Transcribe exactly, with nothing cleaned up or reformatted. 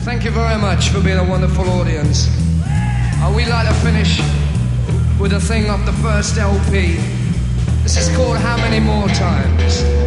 Thank you very much for being a wonderful audience. Uh, we like to finish with a thing off the first L P. This is called How Many More Times.